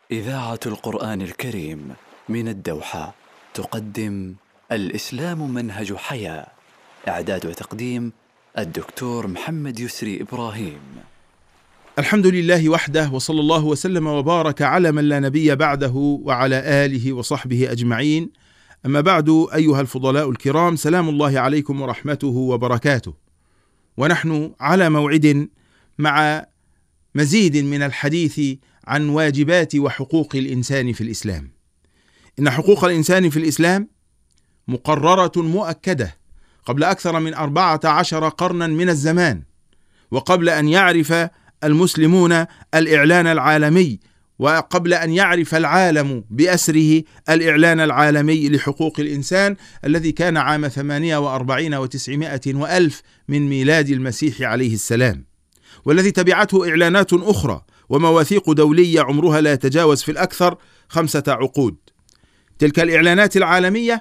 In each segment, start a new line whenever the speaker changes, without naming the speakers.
إذاعة القرآن الكريم من الدوحة تقدم الإسلام منهج حياة. إعداد وتقديم الدكتور محمد يسري إبراهيم.
الحمد لله وحده، وصلى الله وسلم وبارك على من لا نبي بعده وعلى آله وصحبه أجمعين. أما بعد، أيها الفضلاء الكرام، سلام الله عليكم ورحمته وبركاته. ونحن على موعد مع مزيد من الحديث عن واجبات وحقوق الإنسان في الإسلام. إن حقوق الإنسان في الإسلام مقررة مؤكدة قبل أكثر من 14 قرنا من الزمان، وقبل أن يعرف المسلمون الإعلان العالمي، وقبل أن يعرف العالم بأسره الإعلان العالمي لحقوق الإنسان الذي كان عام 48 و900 وألف من ميلاد المسيح عليه السلام، والذي تبعته إعلانات أخرى ومواثيق دولية عمرها لا يتجاوز في الأكثر 5 عقود. تلك الإعلانات العالمية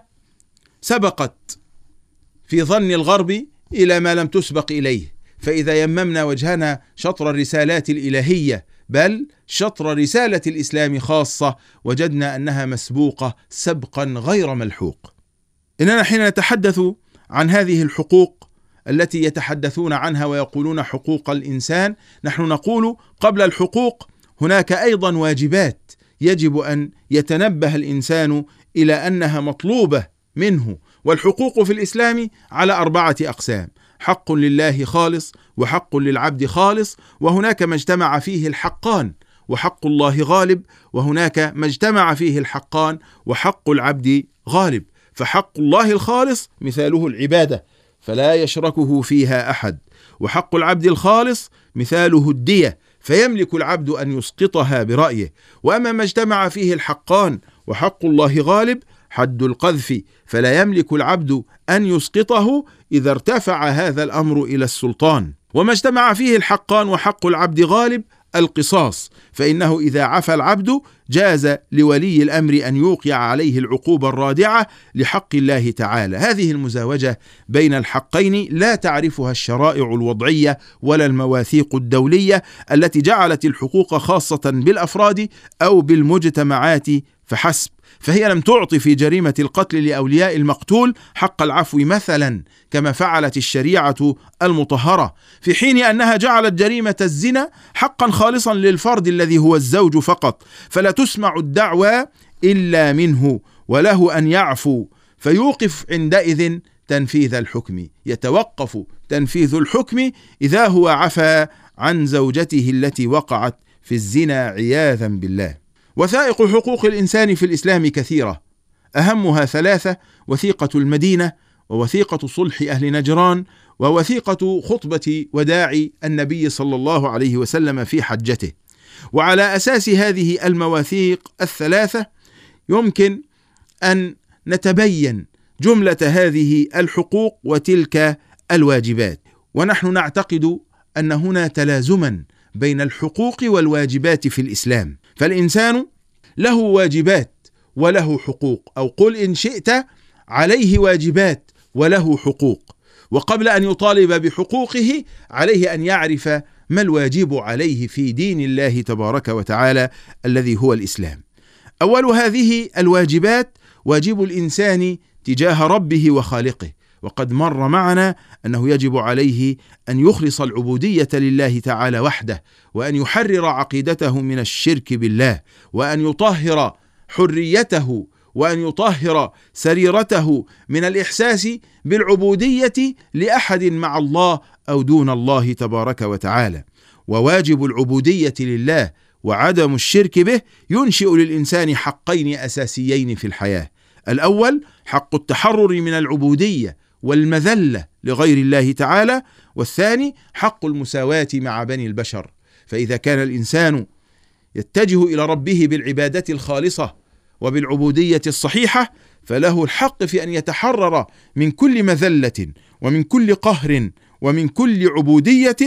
سبقت في ظن الغرب إلى ما لم تسبق إليه، فإذا يممنا وجهنا شطر الرسالات الإلهية، بل شطر رسالة الإسلام خاصة، وجدنا أنها مسبوقة سبقا غير ملحوق. إننا حين نتحدث عن هذه الحقوق التي يتحدثون عنها ويقولون حقوق الإنسان، نحن نقول قبل الحقوق هناك أيضا واجبات يجب أن يتنبه الإنسان إلى أنها مطلوبة منه. والحقوق في الإسلام على 4 أقسام: حق لله خالص، وحق للعبد خالص، وهناك ما اجتمع فيه الحقان وحق الله غالب، وهناك ما اجتمع فيه الحقان وحق العبد غالب. فحق الله الخالص مثاله العبادة فلا يشركه فيها أحد، وحق العبد الخالص مثاله الدية فيملك العبد أن يسقطها برأيه. وأما ما اجتمع فيه الحقان وحق الله غالب، حد القذف فلا يملك العبد أن يسقطه إذا ارتفع هذا الأمر إلى السلطان. وما اجتمع فيه الحقان وحق العبد غالب، القصاص، فإنه إذا عفى العبد جاز لولي الأمر أن يوقع عليه العقوبة الرادعة لحق الله تعالى. هذه المزاوجة بين الحقين لا تعرفها الشرائع الوضعية ولا المواثيق الدولية التي جعلت الحقوق خاصة بالأفراد أو بالمجتمعات فحسب، فهي لم تعطي في جريمة القتل لأولياء المقتول حق العفو مثلا كما فعلت الشريعة المطهرة، في حين أنها جعلت جريمة الزنا حقا خالصا للفرد الذي هو الزوج فقط، فلا تسمع الدعوى إلا منه وله أن يعفو، فيوقف عندئذ تنفيذ الحكم، يتوقف تنفيذ الحكم إذا هو عفى عن زوجته التي وقعت في الزنا عياذا بالله. وثائق حقوق الإنسان في الإسلام كثيرة، أهمها 3: وثيقة المدينة، ووثيقة صلح أهل نجران، ووثيقة خطبة وداع النبي صلى الله عليه وسلم في حجته. وعلى أساس هذه المواثيق 3 يمكن أن نتبين جملة هذه الحقوق وتلك الواجبات. ونحن نعتقد أن هنا تلازما بين الحقوق والواجبات في الإسلام، فالإنسان له واجبات وله حقوق، أو قل إن شئت عليه واجبات وله حقوق. وقبل أن يطالب بحقوقه عليه أن يعرف ما الواجب عليه في دين الله تبارك وتعالى الذي هو الإسلام. أول هذه الواجبات واجب الإنسان تجاه ربه وخالقه، وقد مر معنا أنه يجب عليه أن يخلص العبودية لله تعالى وحده، وأن يحرر عقيدته من الشرك بالله، وأن يطهر حريته، وأن يطهر سريرته من الإحساس بالعبودية لأحد مع الله أو دون الله تبارك وتعالى. وواجب العبودية لله وعدم الشرك به ينشئ للإنسان حقين أساسيين في الحياة: الأول حق التحرر من العبودية والمذلة لغير الله تعالى، والثاني حق المساواة مع بني البشر. فإذا كان الإنسان يتجه إلى ربه بالعبادة الخالصة وبالعبودية الصحيحة، فله الحق في أن يتحرر من كل مذلة ومن كل قهر ومن كل عبودية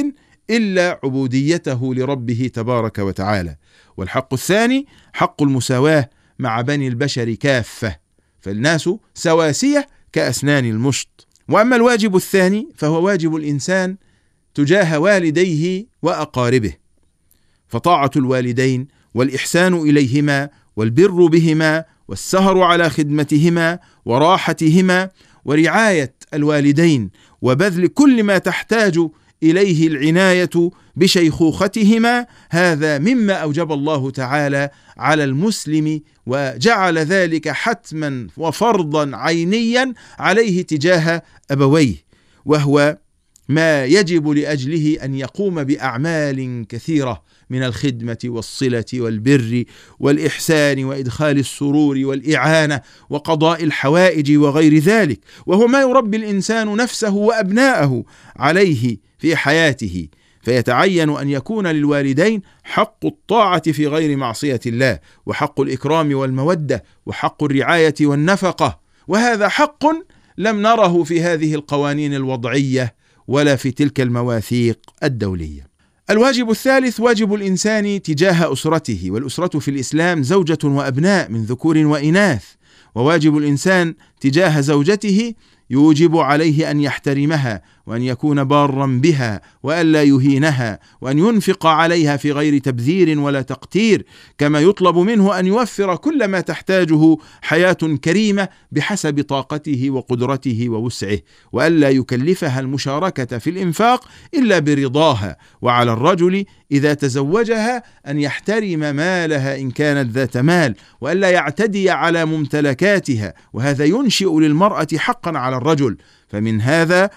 إلا عبوديته لربه تبارك وتعالى. والحق الثاني حق المساواة مع بني البشر كافة، فالناس سواسية كأسنان المشط. وأما الواجب الثاني فهو واجب الإنسان تجاه والديه وأقاربه، فطاعة الوالدين والإحسان إليهما والبر بهما والسهر على خدمتهما وراحتهما ورعاية الوالدين وبذل كل ما تحتاج إليه العناية بشيخوختهما، هذا مما أوجب الله تعالى على المسلم وجعل ذلك حتما وفرضا عينيا عليه تجاه أبويه، وهو ما يجب لأجله أن يقوم بأعمال كثيرة من الخدمة والصلة والبر والإحسان وإدخال السرور والإعانة وقضاء الحوائج وغير ذلك، وهو ما يربي الإنسان نفسه وأبناءه عليه في حياته. فيتعين أن يكون للوالدين حق الطاعة في غير معصية الله، وحق الإكرام والمودة، وحق الرعاية والنفقة، وهذا حق لم نره في هذه القوانين الوضعية ولا في تلك المواثيق الدولية. الواجب الثالث واجب الإنسان تجاه أسرته، والأسرة في الإسلام زوجة وأبناء من ذكور وإناث، وواجب الإنسان تجاه زوجته يوجب عليه أن يحترمها وأن يكون بارا بها وألا يهينها وأن ينفق عليها في غير تبذير ولا تقتير، كما يطلب منه أن يوفر كل ما تحتاجه حياة كريمة بحسب طاقته وقدرته ووسعه، وألا يكلفها المشاركة في الإنفاق إلا برضاها. وعلى الرجل إذا تزوجها أن يحترم مالها إن كانت ذات مال، وألا يعتدي على ممتلكاتها، وهذا ينشئ للمرأة حقا على الرجل. فمن هذا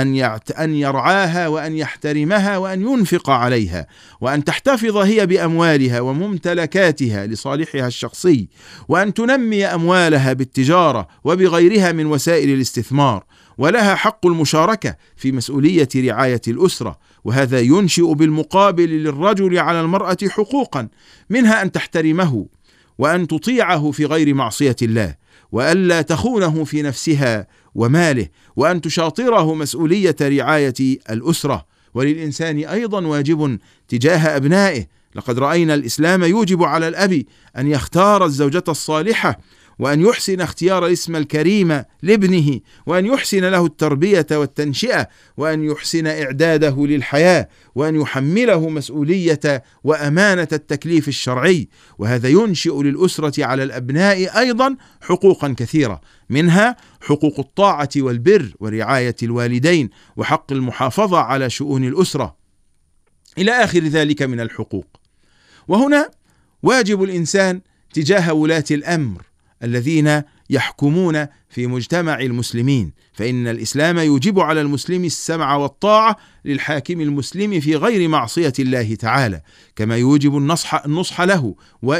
أن يرعاها وأن يحترمها وأن ينفق عليها، وأن تحتفظ هي بأموالها وممتلكاتها لصالحها الشخصي، وأن تنمي أموالها بالتجارة وبغيرها من وسائل الاستثمار، ولها حق المشاركة في مسؤولية رعاية الأسرة، وهذا ينشئ بالمقابل للرجل على المرأة حقوقا، منها أن تحترمه وأن تطيعه في غير معصية الله، وألا تخونه في نفسها وماله، وأن تشاطره مسؤولية رعاية الأسرة. وللإنسان أيضا واجب تجاه أبنائه، لقد رأينا الإسلام يوجب على الأب أن يختار الزوجة الصالحة، وأن يحسن اختيار الاسم الكريم لابنه، وأن يحسن له التربية والتنشئة، وأن يحسن إعداده للحياة، وأن يحمله مسؤولية وأمانة التكليف الشرعي. وهذا ينشئ للأسرة على الأبناء أيضا حقوقا كثيرة، منها حقوق الطاعة والبر ورعاية الوالدين، وحق المحافظة على شؤون الأسرة، إلى آخر ذلك من الحقوق. وهنا واجب الإنسان تجاه ولاة الأمر الذين يحكمون في مجتمع المسلمين، فإن الإسلام يوجب على المسلم السمع والطاعة للحاكم المسلم في غير معصية الله تعالى، كما يوجب النصح له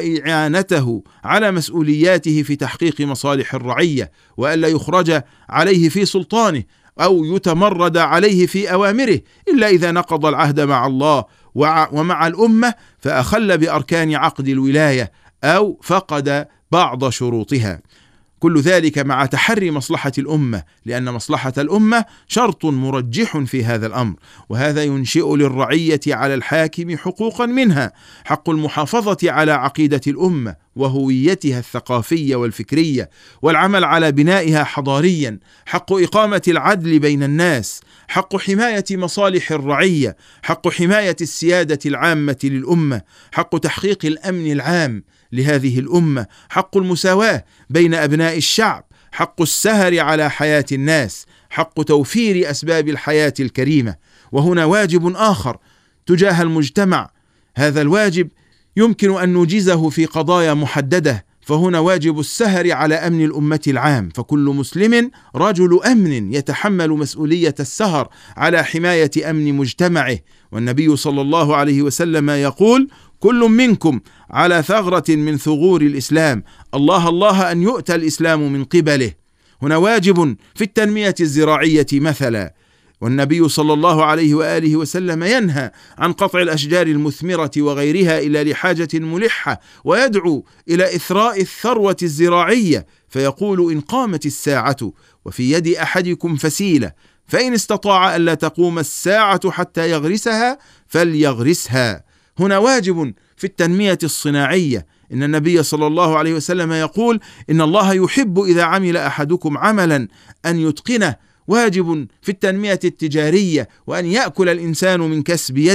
وإعانته على مسؤولياته في تحقيق مصالح الرعية، وألا يخرج عليه في سلطانه أو يتمرد عليه في أوامره إلا إذا نقض العهد مع الله ومع الأمة فأخل بأركان عقد الولاية أو فقد بعض شروطها، كل ذلك مع تحري مصلحة الأمة، لأن مصلحة الأمة شرط مرجح في هذا الأمر. وهذا ينشئ للرعية على الحاكم حقوقا، منها حق المحافظة على عقيدة الأمة وهويتها الثقافية والفكرية، والعمل على بنائها حضاريا، حق إقامة العدل بين الناس، حق حماية مصالح الرعية، حق حماية السيادة العامة للأمة، حق تحقيق الأمن العام لهذه الأمة، حق المساواة بين أبناء الشعب، حق السهر على حياة الناس، حق توفير أسباب الحياة الكريمة. وهنا واجب آخر تجاه المجتمع، هذا الواجب يمكن أن نجيزه في قضايا محددة، فهنا واجب السهر على أمن الأمة العام، فكل مسلم رجل أمن يتحمل مسؤولية السهر على حماية أمن مجتمعه. والنبي صلى الله عليه وسلم يقول: كل منكم على ثغرة من ثغور الإسلام، الله الله أن يؤتى الإسلام من قبله. هنا واجب في التنمية الزراعية مثلا، والنبي صلى الله عليه وآله وسلم ينهى عن قطع الأشجار المثمرة وغيرها إلا لحاجة ملحة، ويدعو إلى إثراء الثروة الزراعية، فيقول: إن قامت الساعة وفي يد أحدكم فسيلة فإن استطاع ألا تقوم الساعة حتى يغرسها فليغرسها. هنا واجب في التنمية الصناعية، إن النبي صلى الله عليه وسلم يقول: إن الله يحب إذا عمل أحدكم عملا أن يتقنه. واجب في التنمية التجارية، وأن يأكل الإنسان من كسب يده،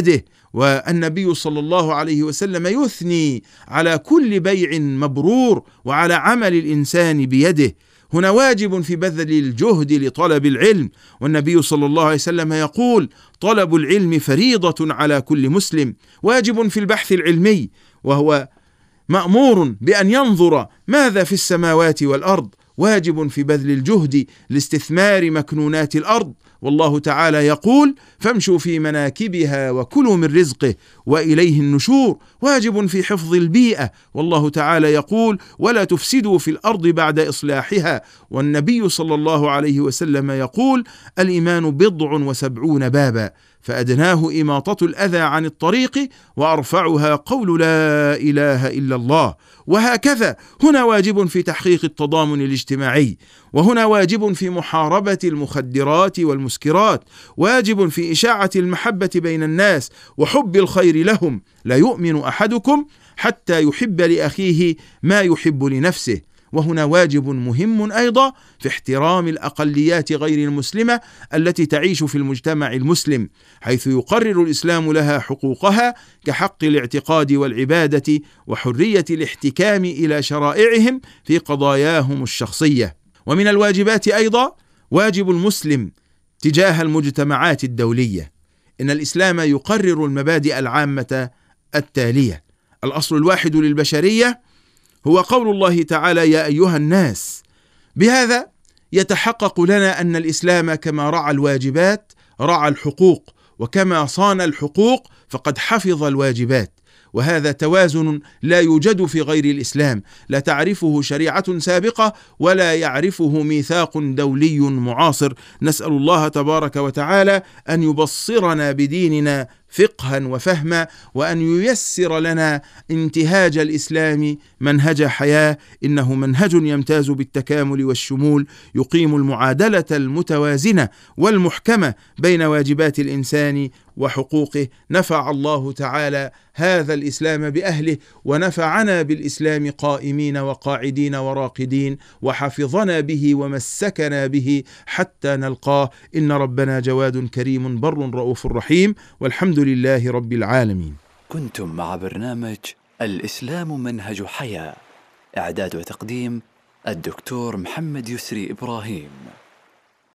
والنبي صلى الله عليه وسلم يثني على كل بيع مبرور وعلى عمل الإنسان بيده. هنا واجب في بذل الجهد لطلب العلم، والنبي صلى الله عليه وسلم يقول: طلب العلم فريضة على كل مسلم. واجب في البحث العلمي، وهو مأمور بأن ينظر ماذا في السماوات والأرض. واجب في بذل الجهد لاستثمار مكنونات الأرض، والله تعالى يقول: فامشوا في مناكبها وكلوا من رزقه وإليه النشور. واجب في حفظ البيئة، والله تعالى يقول: ولا تفسدوا في الأرض بعد إصلاحها. والنبي صلى الله عليه وسلم يقول: الإيمان 70 بابا، فأدناه إماطة الأذى عن الطريق، وأرفعها قول لا إله إلا الله. وهكذا هنا واجب في تحقيق التضامن الاجتماعي، وهنا واجب في محاربة المخدرات والمسكرات، واجب في إشاعة المحبة بين الناس وحب الخير لهم. لا يؤمن أحدكم حتى يحب لأخيه ما يحب لنفسه. وهنا واجب مهم أيضا في احترام الأقليات غير المسلمة التي تعيش في المجتمع المسلم، حيث يقرر الإسلام لها حقوقها كحق الاعتقاد والعبادة وحرية الاحتكام إلى شرائعهم في قضاياهم الشخصية. ومن الواجبات أيضا واجب المسلم تجاه المجتمعات الدولية. إن الإسلام يقرر المبادئ العامة التالية: الأصل الواحد للبشرية هو قول الله تعالى: يا أيها الناس. بهذا يتحقق لنا أن الإسلام كما رعى الواجبات رعى الحقوق، وكما صان الحقوق فقد حفظ الواجبات. وهذا توازن لا يوجد في غير الإسلام، لا تعرفه شريعة سابقة ولا يعرفه ميثاق دولي معاصر. نسأل الله تبارك وتعالى أن يبصرنا بديننا فقها وفهما، وأن ييسر لنا انتهاج الإسلام منهج حياة، إنه منهج يمتاز بالتكامل والشمول، يقيم المعادلة المتوازنة والمحكمة بين واجبات الإنسان وحقوقه. نفع الله تعالى هذا الإسلام بأهله، ونفعنا بالإسلام قائمين وقاعدين وراقدين، وحفظنا به ومسكنا به حتى نلقاه. إن ربنا جواد كريم بر رؤوف رحيم، والحمد لله رب العالمين.
كنتم مع برنامج الإسلام منهج حياة، إعداد وتقديم الدكتور محمد يسري إبراهيم.